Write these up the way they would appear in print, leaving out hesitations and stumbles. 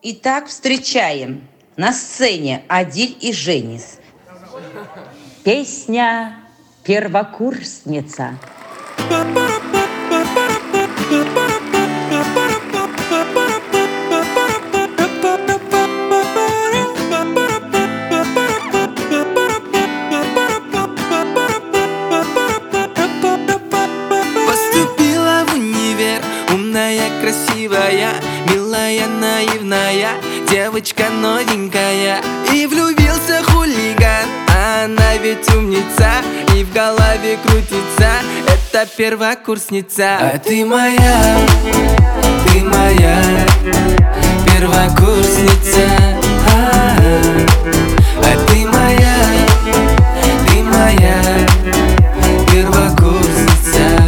Итак, встречаем на сцене Адиль и Женис. Песня «Первокурсница». Поступила в универ, умная, красивая, милая, наивная, девочка новенькая. И влюбился хулиган, а она ведь умница, и в голове крутится, это первокурсница. А ты моя первокурсница. А ты моя первокурсница.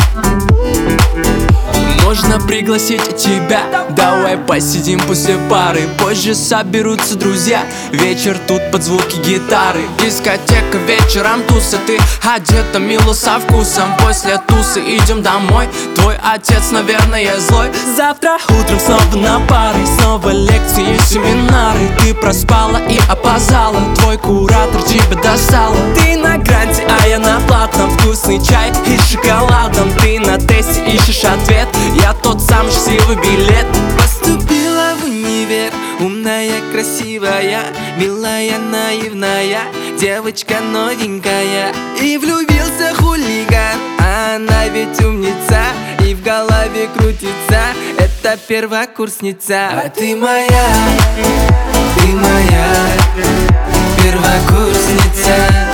Можно пригласить тебя, давай посидим после пары. Позже соберутся друзья, вечер тут под звуки гитары. Дискотека, вечером туса, ты одета мило со вкусом. После тусы идем домой, твой отец, наверное, злой. Завтра утром снова на пары, снова лекции и семинары. Ты проспала и опоздала, твой куратор тебя достала. Ты на гранте, а я на платном, вкусный чай и с шоколадом. Ты на тесте ищешь ответ, я тот самый счастливый билет. Поступила в универ, умная, красивая, милая, наивная, девочка новенькая. И влюбился хулиган, а она ведь умница, и в голове крутится, это первокурсница. А ты моя первокурсница.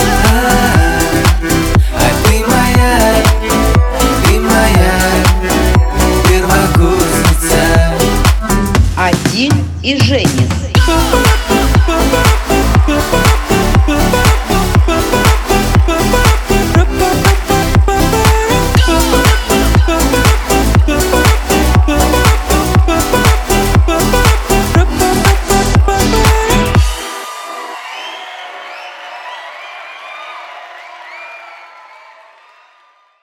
А ты моя первокурсница. Адиль и Женис.